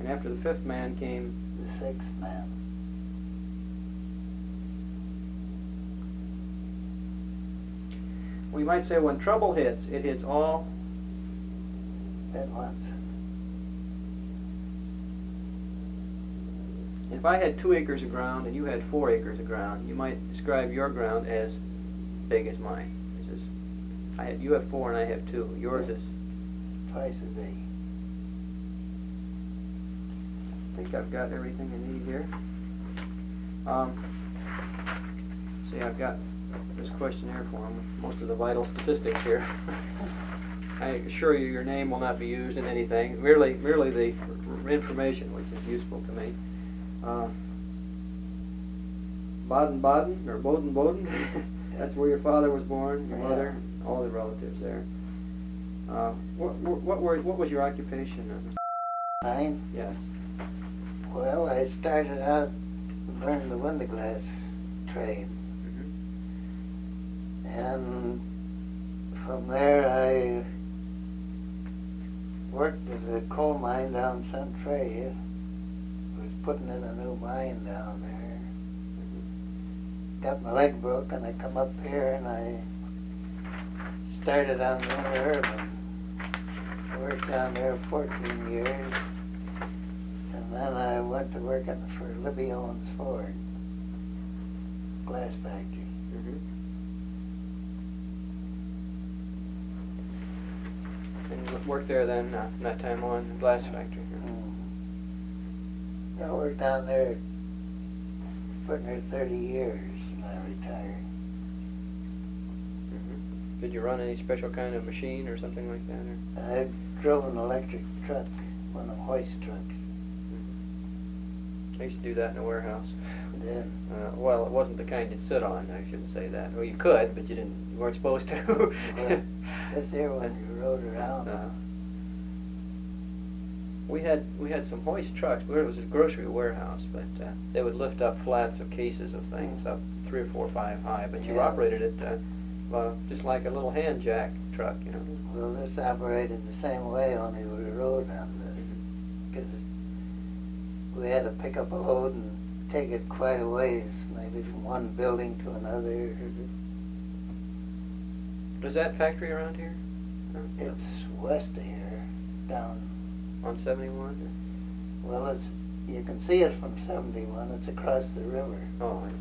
after the fifth man came? The sixth man. We might say when trouble hits, it hits all At once. If I had 2 acres of ground and you had 4 acres of ground, you might describe your ground as big as mine. This is, you have 4 and I have 2. Yours is twice as big. I think I've got everything I need here. See, I've got this questionnaire form with most of the vital statistics here. I assure you your name will not be used in anything, merely the information, which is useful to me. Baden-Baden, or Boden-Boden, that's where your father was born, your mother, all the relatives there. What was your occupation? Mine? Yes. Well, I started out learning the window glass trade. And from there I worked at a coal mine down Centralia. Was putting in a new mine down there. Got my leg broke and I come up here and I started on the Interurban. Worked down there 14 years. And then I went to working for Libby Owens Ford, glass factory. And you worked there then, from that time on, the glass factory. I worked down there for near 30 years and I retired. Did you run any special kind of machine or something like that? Or? I drove an electric truck, one of the hoist trucks. I used to do that in a warehouse. Yeah. Well, it wasn't the kind you'd sit on, I shouldn't say that. Well, you could, but you weren't supposed to. Well, this here when you rode around. We had some hoist trucks, but it was a grocery warehouse, but they would lift up flats of cases of things up 3 or 4 or 5 high, but you operated it just like a little hand jack truck, you know. Well, this operated the same way, only we rode on this. Because we had to pick up a load and take it quite a ways, maybe from one building to another. Is that factory around here? It's west of here, down on 71? Well, you can see it from 71. It's across the river. Oh, I see.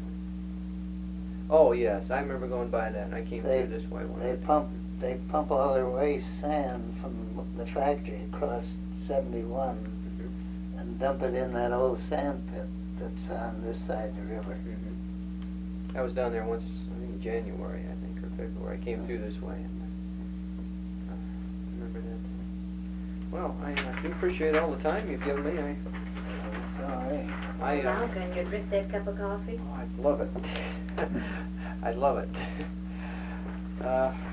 Oh, yes, I remember going by that, and I came through this way one day. They pump all their waste sand from the factory across 71 and dump it in that old sand pit that's on this side of the river. I was down there once, I think in January, or February. I came through this way. And I remember that. Well, I do appreciate all the time you've given me. It's all right. Now, can you drink that cup of coffee? Oh, I'd love it. I'd love it.